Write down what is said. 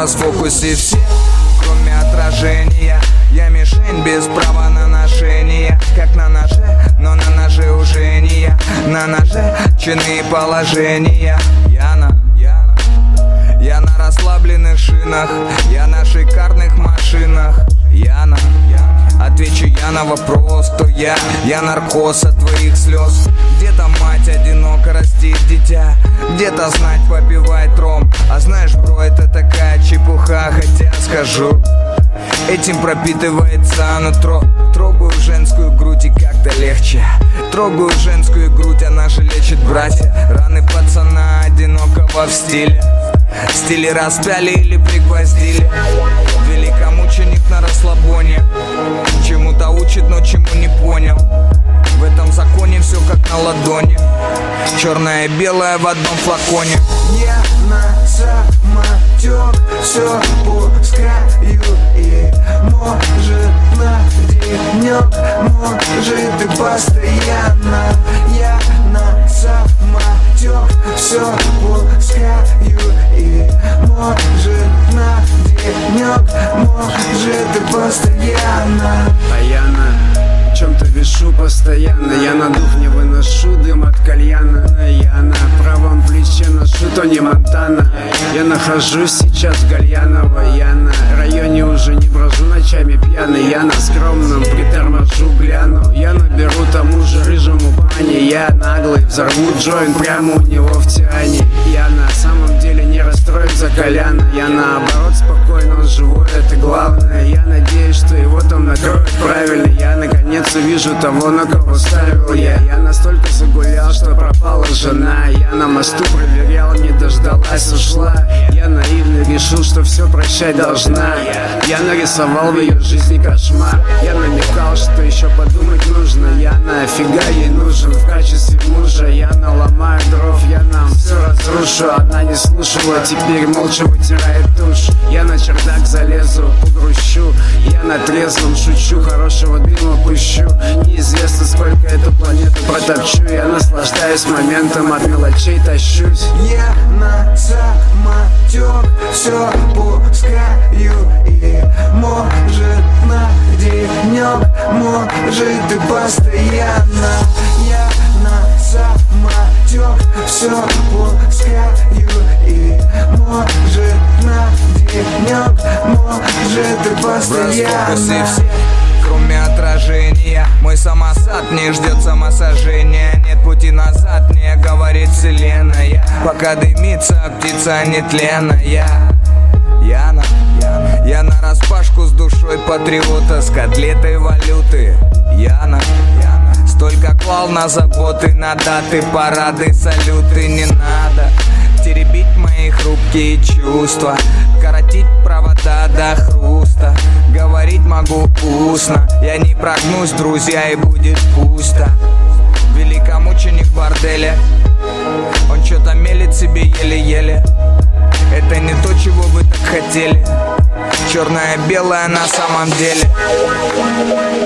расфокусе все, кроме отражения. Я мишень без права на ношение. Как на ноже, но на ноже уже не я. На ноже чины положения. Я на расслабленных шинах, я на шикарных машинах. Отвечу я на вопрос, то я наркоз от твоих слез. Где-то мать одиноко растит дитя, где-то знать попивает ром. А знаешь, бро, это такая чепуха, хотя скажу, этим пропитывается нутро. Трогаю женскую грудь и как-то легче. Трогаю женскую грудь, она же лечит, братья. Раны пацана одинокого в стиле распяли или пригвоздили. Великомученик на расслабоне, чему-то учит, но чему не понял. В этом законе все как на ладони, черное и белое в одном флаконе. Я на самотек все пускаю, и может на денек, может и постоянно. Я на самотек все пускаю, и может на денек, может и постоянно. А я на чем-то вешу постоянно. Я на дух не выношу дым от кальяна. Я на правом плече ношу Тони Монтана. Я нахожусь сейчас в Гальяново. Я на районе уже не брожу ночами пьяный. Я на скромном приторможу, гляну. Я наберу тому же рыжему пани. Я наглый, взорву джойнт прямо у него в тиане. Я на самом деле не расстроен за Коляна. Я наоборот спокойно, он живой, это главное. Я надеюсь, что его там накроют правильно. Я наконец увижу того, на кого ставил я. Я настолько загулял, что пропала жена. Я на мосту проверял, не дождалась, ушла. Я наивно решил, что все прощать должна. Я нарисовал в ее жизни кошмар. Я намекал, что еще подумать нужно. Я нафига ей нужен в качестве мужа. Я наломаю дров, я нам все разрушу. Она не слушала, теперь молча вытирает тушь. Я на чердак залезу, погрущу. Я на трезвом шучу, хорошего дыма пущу. Неизвестно, сколько эту планету протопчу. Я наслаждаюсь моментом, от мелочей тащусь. Я на самотек все пускаю, и может на денек, может и постоянно. Я на самотек все пускаю, и может на денек, может и постоянно. Кроме отражения, мой самосад не ждет самосожжения. Нет пути назад, мне говорит вселенная. Пока дымится птица нетленная. Я на распашку с душой патриота, с котлетой валюты. Столько клал на заботы, на даты, парады, салюты. Не надо теребить мои хрупкие чувства, коротить провода до хруста. Говорить могу устно, я не прогнусь, друзья, и будет пусто. Великомученик борделя, он что-то мелет себе еле-еле. Это не то, чего вы так хотели. Черное-белое на самом деле.